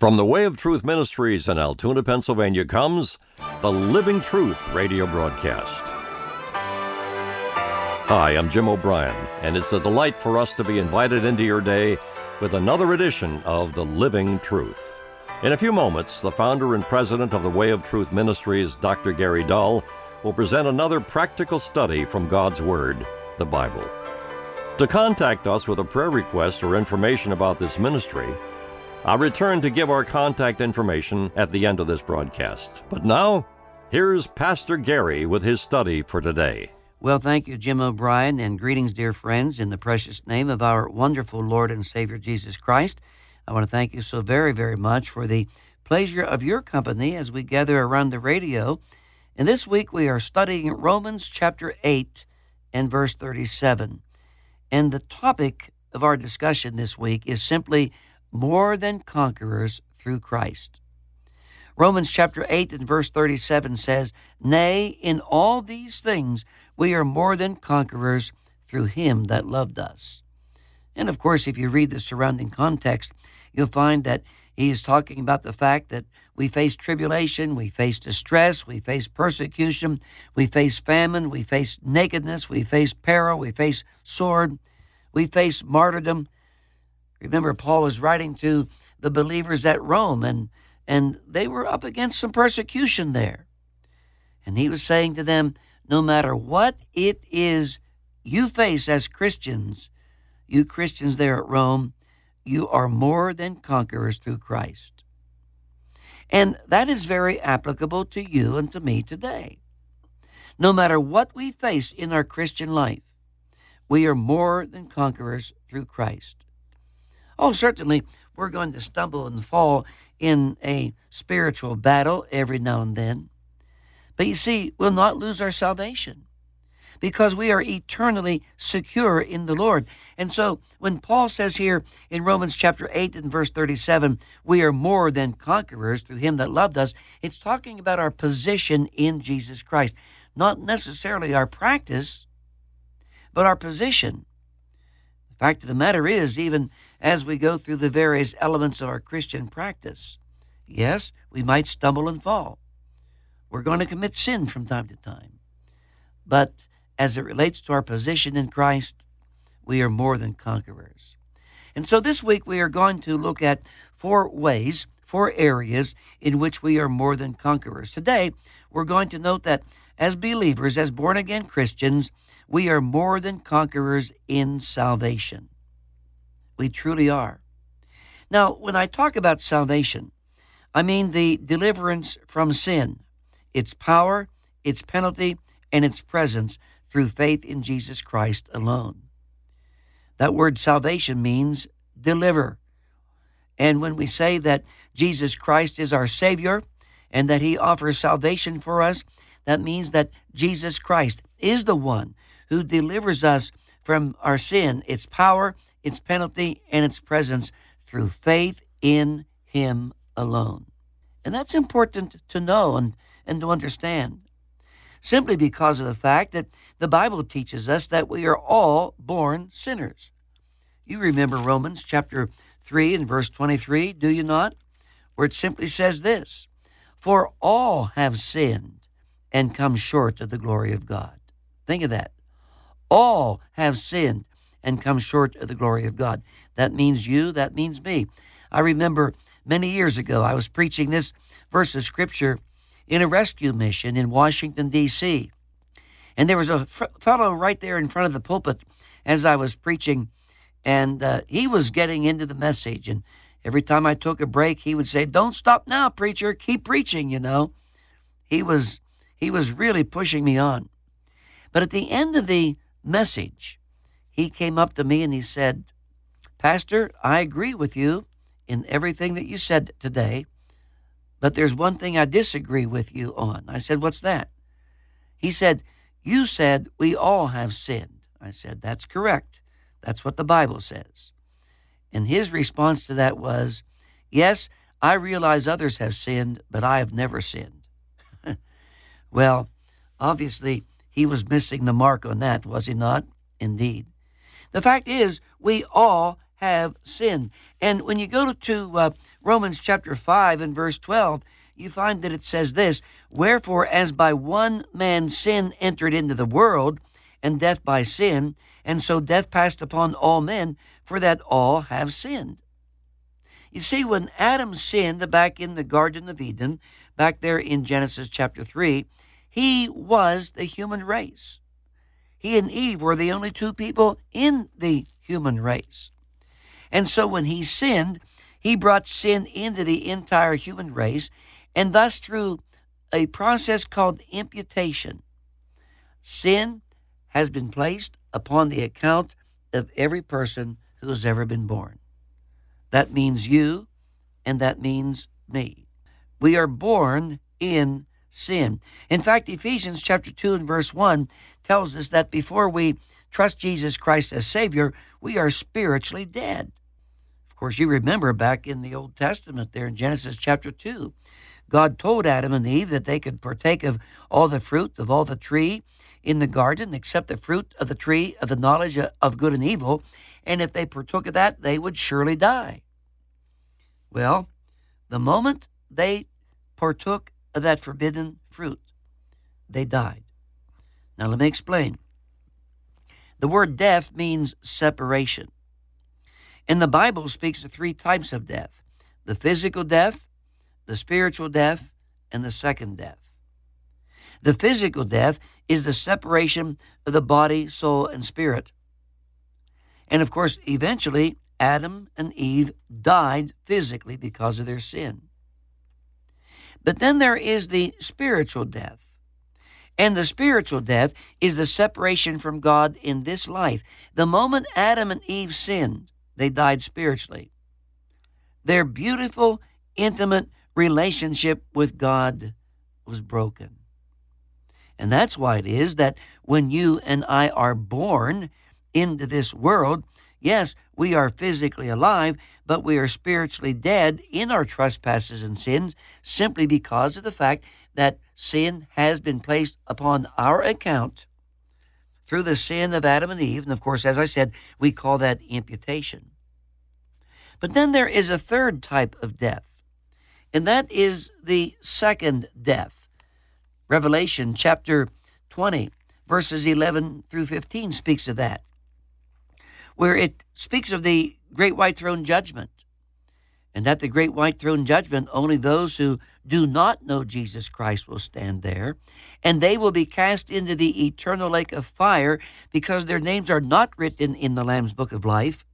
From the Way of Truth Ministries in Altoona, Pennsylvania comes the Living Truth radio broadcast. Hi, I'm Jim O'Brien, and it's a delight for us to be invited into your day with another edition of the Living Truth. In a few moments, the founder and president of the Way of Truth Ministries, Dr. Gary Dull, will present another practical study from God's Word, the Bible. To contact us with a prayer request or information about this ministry, I'll return to give our contact information at the end of this broadcast. But now, here's Pastor Gary with his study for today. Well, thank you, Jim O'Brien, and greetings, dear friends, in the precious name of our wonderful Lord and Savior, Jesus Christ. I want to thank you so very, very much for the pleasure of your company as we gather around the radio. And this week we are studying Romans chapter 8 and verse 37. And the topic of our discussion this week is simply more than conquerors through Christ. Romans chapter 8 and verse 37 says, "Nay, in all these things we are more than conquerors through him that loved us." And of course, if you read the surrounding context, you'll find that he is talking about the fact that we face tribulation, we face distress, we face persecution, we face famine, we face nakedness, we face peril, we face sword, we face martyrdom. Remember, Paul was writing to the believers at Rome, and they were up against some persecution there. And he was saying to them, no matter what it is you face as Christians, you Christians there at Rome, you are more than conquerors through Christ. And that is very applicable to you and to me today. No matter what we face in our Christian life, we are more than conquerors through Christ. Oh, certainly, we're going to stumble and fall in a spiritual battle every now and then. But you see, we'll not lose our salvation because we are eternally secure in the Lord. And so when Paul says here in Romans chapter 8 and verse 37, we are more than conquerors through him that loved us, it's talking about our position in Jesus Christ. Not necessarily our practice, but our position. The fact of the matter is, even as we go through the various elements of our Christian practice, yes, we might stumble and fall. We're going to commit sin from time to time. But as it relates to our position in Christ, we are more than conquerors. And so this week we are going to look at four areas in which we are more than conquerors. Today, we're going to note that as believers, as born-again Christians, we are more than conquerors in salvation. We truly are. Now, when I talk about salvation, I mean the deliverance from sin, its power, its penalty, and its presence through faith in Jesus Christ alone. That word salvation means deliver. And when we say that Jesus Christ is our Savior and that he offers salvation for us, that means that Jesus Christ is the one who delivers us from our sin, its power, its penalty, and its presence through faith in him alone. And that's important to know and to understand, simply because of the fact that the Bible teaches us that we are all born sinners. You remember Romans chapter 3 and verse 23, do you not? Where it simply says this, "For all have sinned and come short of the glory of God." Think of that. All have sinned and come short of the glory of God. That means you, that means me. I remember many years ago, I was preaching this verse of Scripture in a rescue mission in Washington, D.C. And there was a fellow right there in front of the pulpit as I was preaching, and he was getting into the message. And every time I took a break, he would say, "Don't stop now, preacher, keep preaching," you know. He was really pushing me on. But at the end of the message, he came up to me and he said, "Pastor, I agree with you in everything that you said today, but there's one thing I disagree with you on." I said, "What's that?" He said, "You said we all have sinned." I said, "That's correct. That's what the Bible says." And his response to that was, "Yes, I realize others have sinned, but I have never sinned." Well, obviously, he was missing the mark on that, was he not? Indeed. The fact is, we all have sinned. And when you go to Romans chapter 5 and verse 12, you find that it says this, "Wherefore, as by one man sin entered into the world, and death by sin, and so death passed upon all men, for that all have sinned." You see, when Adam sinned back in the Garden of Eden, back there in Genesis chapter 3, he was the human race. He and Eve were the only two people in the human race. And so when he sinned, he brought sin into the entire human race, and thus through a process called imputation, sin has been placed upon the account of every person who has ever been born. That means you, and that means me. We are born in sin. In fact, Ephesians chapter 2 and verse 1 tells us that before we trust Jesus Christ as Savior, we are spiritually dead. Of course, you remember back in the Old Testament there in Genesis chapter 2, God told Adam and Eve that they could partake of all the fruit of all the tree in the garden except the fruit of the tree of the knowledge of good and evil, and if they partook of that, they would surely die. Well, the moment they partook of that forbidden fruit, they died. Now let me explain. The word death means separation. And the Bible speaks of three types of death: the physical death, the spiritual death, and the second death. The physical death is the separation of the body, soul, and spirit. And of course, eventually, Adam and Eve died physically because of their sin. But then there is the spiritual death. And the spiritual death is the separation from God in this life. The moment Adam and Eve sinned, they died spiritually. Their beautiful, intimate relationship with God was broken. And that's why it is that when you and I are born into this world, yes, we are physically alive, but we are spiritually dead in our trespasses and sins simply because of the fact that sin has been placed upon our account through the sin of Adam and Eve. And of course, as I said, we call that imputation. But then there is a third type of death, and that is the second death. Revelation chapter 20, verses 11 through 15 speaks of that, where it speaks of the great white throne judgment, and at the great white throne judgment, only those who do not know Jesus Christ will stand there, and they will be cast into the eternal lake of fire because their names are not written in the Lamb's book of life.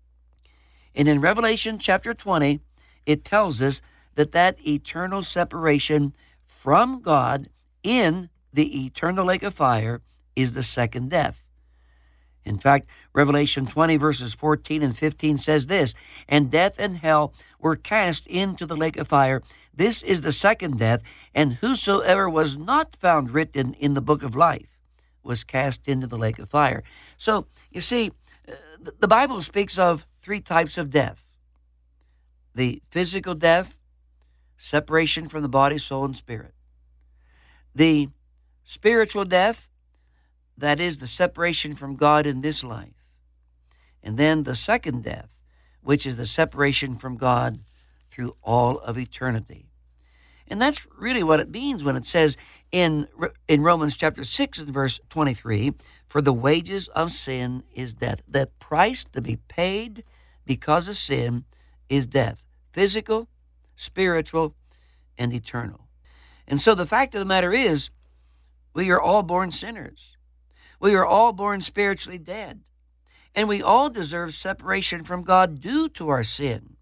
And in Revelation chapter 20, it tells us that that eternal separation from God in the eternal lake of fire is the second death. In fact, Revelation 20 verses 14 and 15 says this, "And death and hell were cast into the lake of fire. This is the second death, and whosoever was not found written in the book of life was cast into the lake of fire." So, you see, the Bible speaks of three types of death: the physical death, separation from the body, soul, and spirit; the spiritual death, that is the separation from God in this life; and then the second death, which is the separation from God through all of eternity. And that's really what it means when it says in Romans chapter 6 and verse 23, "For the wages of sin is death." The price to be paid because of sin is death, physical, spiritual, and eternal. And so the fact of the matter is, we are all born sinners. We are all born spiritually dead, and we all deserve separation from God due to our sin.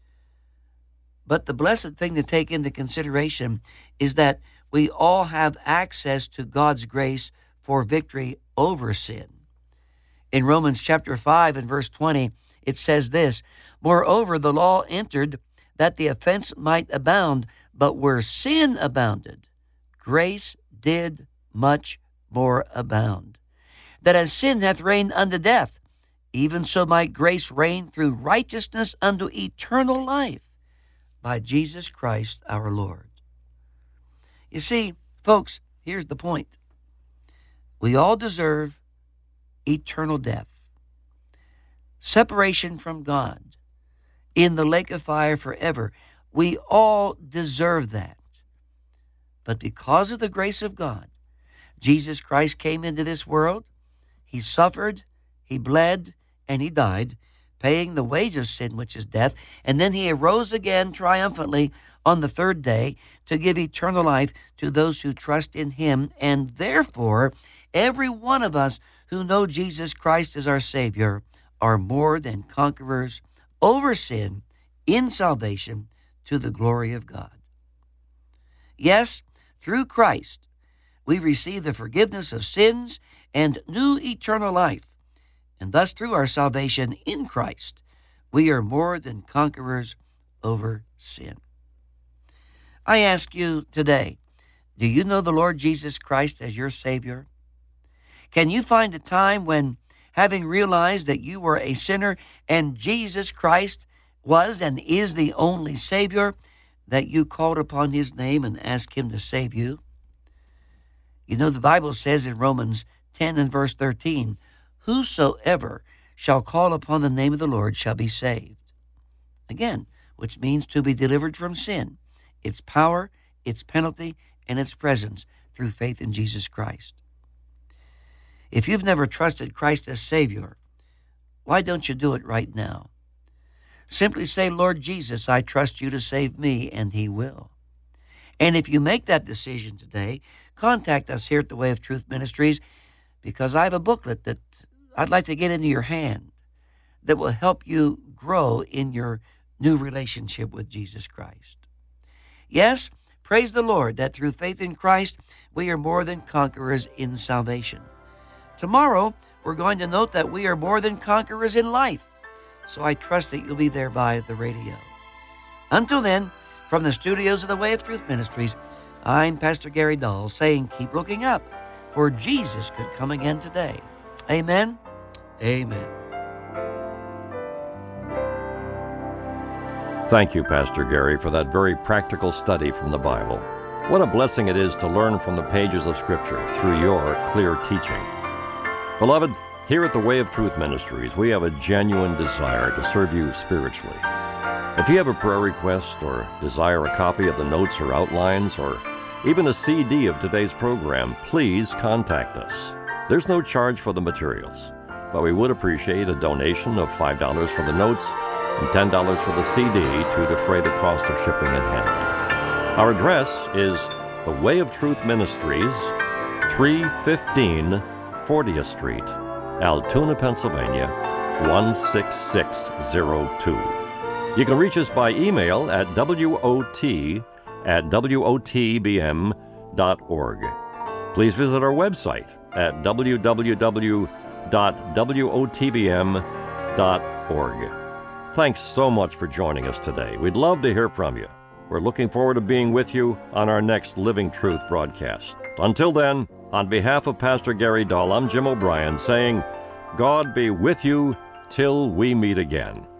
But the blessed thing to take into consideration is that we all have access to God's grace for victory over sin. In Romans chapter 5 and verse 20, it says this, "Moreover, the law entered that the offense might abound, but where sin abounded, grace did much more abound. That as sin hath reigned unto death, even so might grace reign through righteousness unto eternal life by Jesus Christ our Lord." You see, folks, here's the point. We all deserve eternal death. separation from God, in the lake of fire forever. We all deserve that. But because of the grace of God, Jesus Christ came into this world. He suffered, he bled, and he died, paying the wage of sin, which is death. And then he arose again triumphantly on the third day to give eternal life to those who trust in him. And therefore, every one of us who know Jesus Christ as our Savior are more than conquerors over sin in salvation to the glory of God. Yes, through Christ, we receive the forgiveness of sins and new eternal life. And thus, through our salvation in Christ, we are more than conquerors over sin. I ask you today, do you know the Lord Jesus Christ as your Savior? Can you find a time when, having realized that you were a sinner and Jesus Christ was and is the only Savior, that you called upon his name and asked him to save you? You know, the Bible says in Romans 10 and verse 13, whosoever shall call upon the name of the Lord shall be saved. Again, which means to be delivered from sin, its power, its penalty, and its presence through faith in Jesus Christ. If you've never trusted Christ as Savior, why don't you do it right now? Simply say, Lord Jesus, I trust you to save me, and he will. And if you make that decision today, contact us here at the Way of Truth Ministries, because I have a booklet that I'd like to get into your hand that will help you grow in your new relationship with Jesus Christ. Yes, praise the Lord that through faith in Christ, we are more than conquerors in salvation. Tomorrow, we're going to note that we are more than conquerors in life. So I trust that you'll be there by the radio. Until then, from the studios of the Way of Truth Ministries, I'm Pastor Gary Dahl saying, keep looking up, for Jesus could come again today. Amen. Amen. Thank you, Pastor Gary, for that very practical study from the Bible. What a blessing it is to learn from the pages of Scripture through your clear teaching. Beloved, here at the Way of Truth Ministries, we have a genuine desire to serve you spiritually. If you have a prayer request or desire a copy of the notes or outlines or even a CD of today's program, please contact us. There's no charge for the materials, but we would appreciate a donation of $5 for the notes and $10 for the CD to defray the cost of shipping and handling. Our address is the Way of Truth Ministries, 315 40th Street, Altoona, Pennsylvania, 16602. You can reach us by email at wot@wotbm.org. Please visit our website at www.wotbm.org. Thanks so much for joining us today. We'd love to hear from you. We're looking forward to being with you on our next Living Truth broadcast. Until then, on behalf of Pastor Gary Dahl, I'm Jim O'Brien saying, God be with you till we meet again.